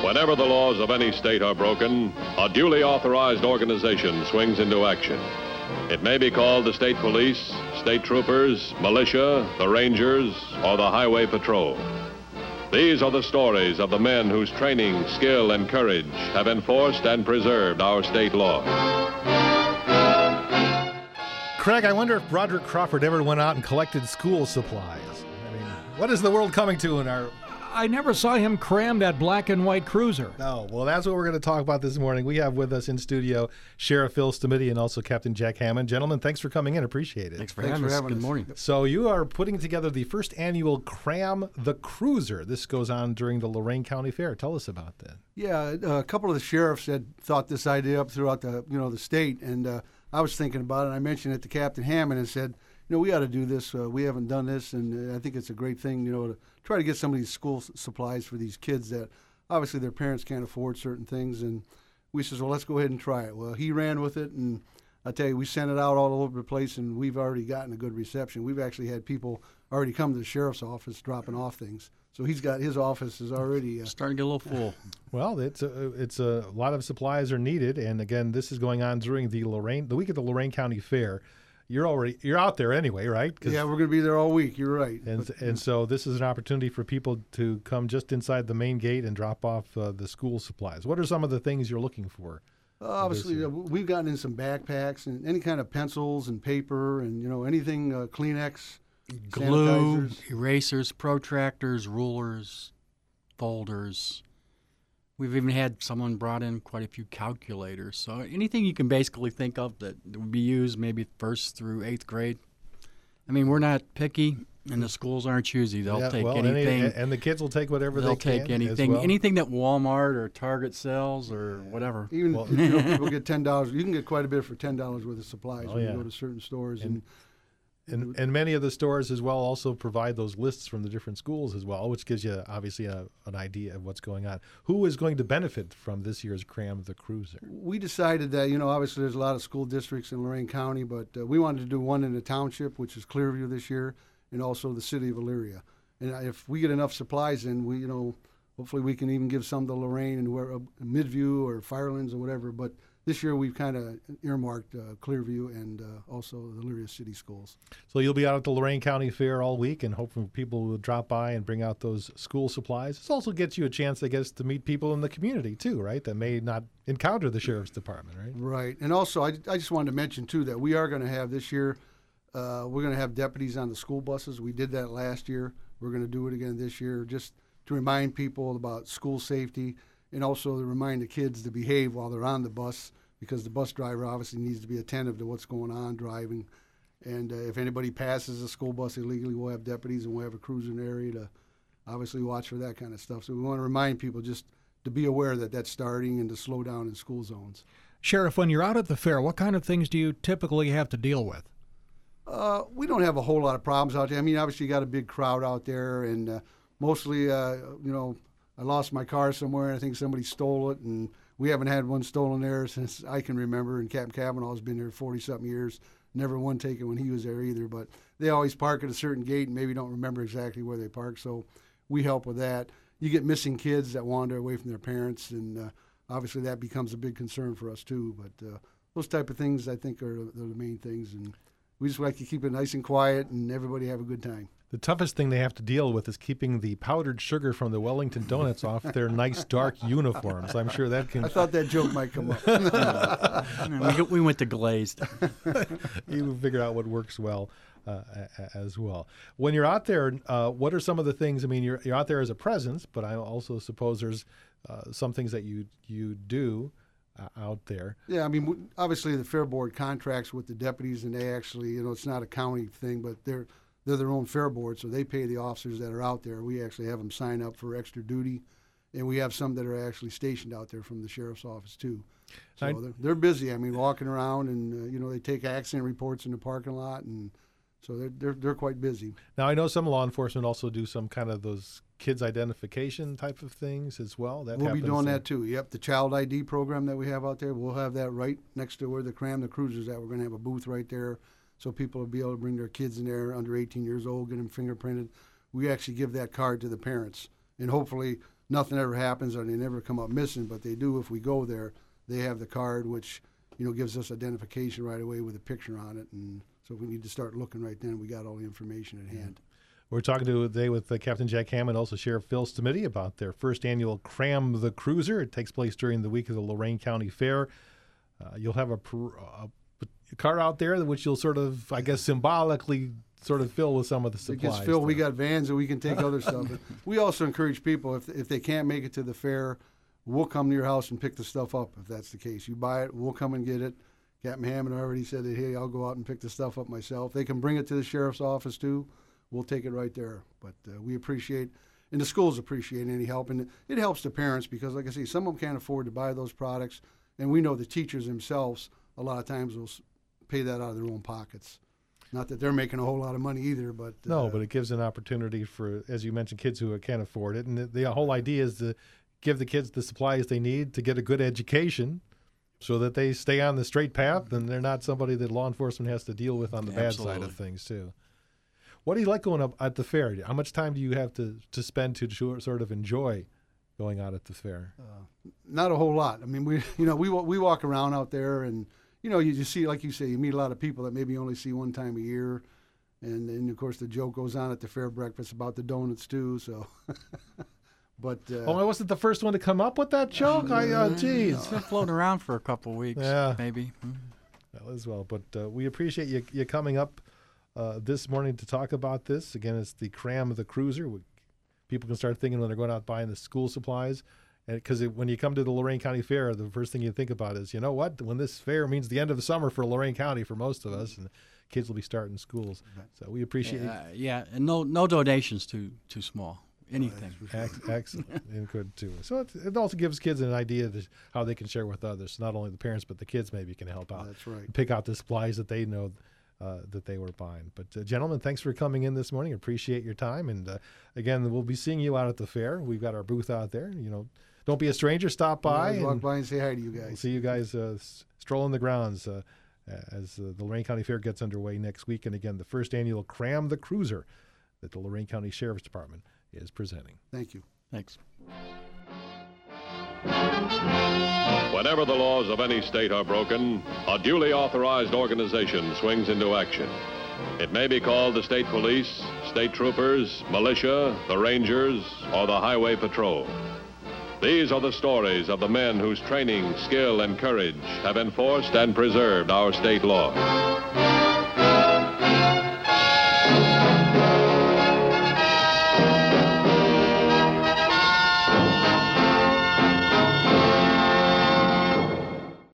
Whenever the laws of any state are broken, a duly authorized organization swings into action. It may be called the state police, state troopers, militia, the rangers, or the highway patrol. These are the stories of the men whose training, skill, and courage have enforced and preserved our state law. Craig, I wonder if Broderick Crawford ever went out and collected school supplies. I mean, what is the world coming to in our... I never saw him cram that black and white cruiser. No, well, that's what we're going to talk about this morning. We have with us in studio Sheriff Phil Stamidi and also Captain Jack Hammond. Gentlemen, thanks for coming in. Appreciate it. Thanks for having us. Good morning. So you are putting together the first annual Cram the Cruiser. This goes on during the Lorain County Fair. Tell us about that. Yeah, a couple of the sheriffs had thought this idea up throughout the state, and I was thinking about it. And I mentioned it to Captain Hammond and said, we ought to do this. We haven't done this, and I think it's a great thing, to try to get some of these school supplies for these kids that obviously their parents can't afford certain things. And we says, well, let's go ahead and try it. Well, he ran with it, and I tell you, we sent it out all over the place, and we've already gotten a good reception. We've actually had people already come to the sheriff's office dropping off things. So he's got his office is already starting to get a little full. Well, it's a lot of supplies are needed, and again, this is going on during the week of the Lorain County Fair. You're out there anyway, right? Yeah, we're going to be there all week. You're right. And so this is an opportunity for people to come just inside the main gate and drop off the school supplies. What are some of the things you're looking for? Obviously, we've gotten in some backpacks and any kind of pencils and paper and anything Kleenex, glue, sanitizers. Erasers, protractors, rulers, folders. We've even had someone brought in quite a few calculators. So anything you can basically think of that would be used maybe 1st through 8th grade. I mean, we're not picky, and the schools aren't choosy. They'll take anything. And the kids will take whatever they'll they can. They'll take anything, well. Anything that Walmart or Target sells or whatever. Even people get $10. You can get quite a bit for $10 worth of supplies when you go to certain stores. And many of the stores as well also provide those lists from the different schools as well, which gives you obviously an idea of what's going on. Who is going to benefit from this year's Cram the Cruiser? We decided that, obviously there's a lot of school districts in Lorain County, but we wanted to do one in the township, which is Clearview this year, and also the city of Elyria. And if we get enough supplies in, we, hopefully we can even give some to Lorain and Midview or Firelands or whatever. But this year we've kind of earmarked Clearview and also the Elyria City Schools. So you'll be out at the Lorain County Fair all week, and hopefully people will drop by and bring out those school supplies. This also gets you a chance, I guess, to meet people in the community too, right, that may not encounter the Sheriff's Department, right? Right. And also I just wanted to mention too that we are going to have this year, we're going to have deputies on the school buses. We did that last year. We're going to do it again this year just to remind people about school safety and also to remind the kids to behave while they're on the bus, because the bus driver obviously needs to be attentive to what's going on driving. And if anybody passes a school bus illegally, we'll have deputies and we'll have a cruiser in the area to obviously watch for that kind of stuff. So we want to remind people just to be aware that that's starting and to slow down in school zones. Sheriff, when you're out at the fair, what kind of things do you typically have to deal with? We don't have a whole lot of problems out there. I mean, obviously you got a big crowd out there, and mostly, I lost my car somewhere, and I think somebody stole it, and we haven't had one stolen there since I can remember, and Captain Cavanaugh's been there 40-something years. Never one taken when he was there either, but they always park at a certain gate and maybe don't remember exactly where they park, so we help with that. You get missing kids that wander away from their parents, and obviously that becomes a big concern for us too, but those type of things I think are the main things, and we just like to keep it nice and quiet and everybody have a good time. The toughest thing they have to deal with is keeping the powdered sugar from the Wellington Donuts off their nice dark uniforms. I'm sure that can... I thought that joke might come up. We went to glazed. You figured out what works well as well. When you're out there, what are some of the things? I mean, you're out there as a presence, but I also suppose there's some things that you do out there. Yeah, I mean, obviously the Fair Board contracts with the deputies, and they actually, it's not a county thing, but they're their own fair board, so they pay the officers that are out there. We actually have them sign up for extra duty, and we have some that are actually stationed out there from the sheriff's office too. So they're busy. I mean, walking around, and they take accident reports in the parking lot, and so they're quite busy. Now, I know some law enforcement also do some kind of those kids identification type of things as well. We'll be doing that too. Yep, the child ID program that we have out there, we'll have that right next to where the Cram the Cruiser's at. We're going to have a booth right there, so people will be able to bring their kids in there under 18 years old, get them fingerprinted. We actually give that card to the parents, and hopefully nothing ever happens or they never come up missing, but they do if we go there. They have the card, which gives us identification right away with a picture on it, and so if we need to start looking right then, we got all the information at hand. We're talking today with Captain Jack Hammond, also Sheriff Phil Stamiti, about their first annual Cram the Cruiser. It takes place during the week of the Lorain County Fair. You'll have a car out there, which you'll sort of, I guess, symbolically sort of fill with some of the supplies. It gets filled. We got vans and we can take other stuff. We also encourage people, if they can't make it to the fair, we'll come to your house and pick the stuff up if that's the case. You buy it, we'll come and get it. Captain Hammond already said that, hey, I'll go out and pick the stuff up myself. They can bring it to the sheriff's office too. We'll take it right there. But we appreciate, and the schools appreciate any help. And it helps the parents because, like I say, some of them can't afford to buy those products. And we know the teachers themselves a lot of times will pay that out of their own pockets. Not that they're making a whole lot of money either, but... No, but it gives an opportunity for, as you mentioned, kids who can't afford it. And the whole idea is to give the kids the supplies they need to get a good education so that they stay on the straight path and they're not somebody that law enforcement has to deal with on the bad side of things, too. What do you like going up at the fair? How much time do you have to spend to sort of enjoy going out at the fair? Not a whole lot. I mean, we walk around out there, and you just see, like you say, you meet a lot of people that maybe only see one time a year, and then of course the joke goes on at the fair breakfast about the donuts too. So, but I wasn't the first one to come up with that joke. Geez, it's been floating around for a couple of weeks, maybe. Well, as well. But we appreciate you coming up this morning to talk about this. Again, it's the Cram the Cruiser. People can start thinking when they're going out buying the school supplies. Because when you come to the Lorain County Fair, the first thing you think about is, you know what? When this fair means the end of the summer for Lorain County for most of us, and kids will be starting schools. So we appreciate it. And no donations too small. Anything. Excellent. And good, too. So it also gives kids an idea of how they can share with others. Not only the parents, but the kids maybe can help out. That's right. Pick out the supplies that they know that they were buying. But gentlemen, thanks for coming in this morning. Appreciate your time. And again, we'll be seeing you out at the fair. We've got our booth out there. Don't be a stranger. Stop by. Walk by and say hi to you guys. We'll see you guys strolling the grounds as the Lorain County Fair gets underway next week. And again, the first annual Cram the Cruiser that the Lorain County Sheriff's Department is presenting. Thank you. Thanks. Whenever the laws of any state are broken, a duly authorized organization swings into action. It may be called the state police, state troopers, militia, the rangers, or the highway patrol. These are the stories of the men whose training, skill, and courage have enforced and preserved our state laws.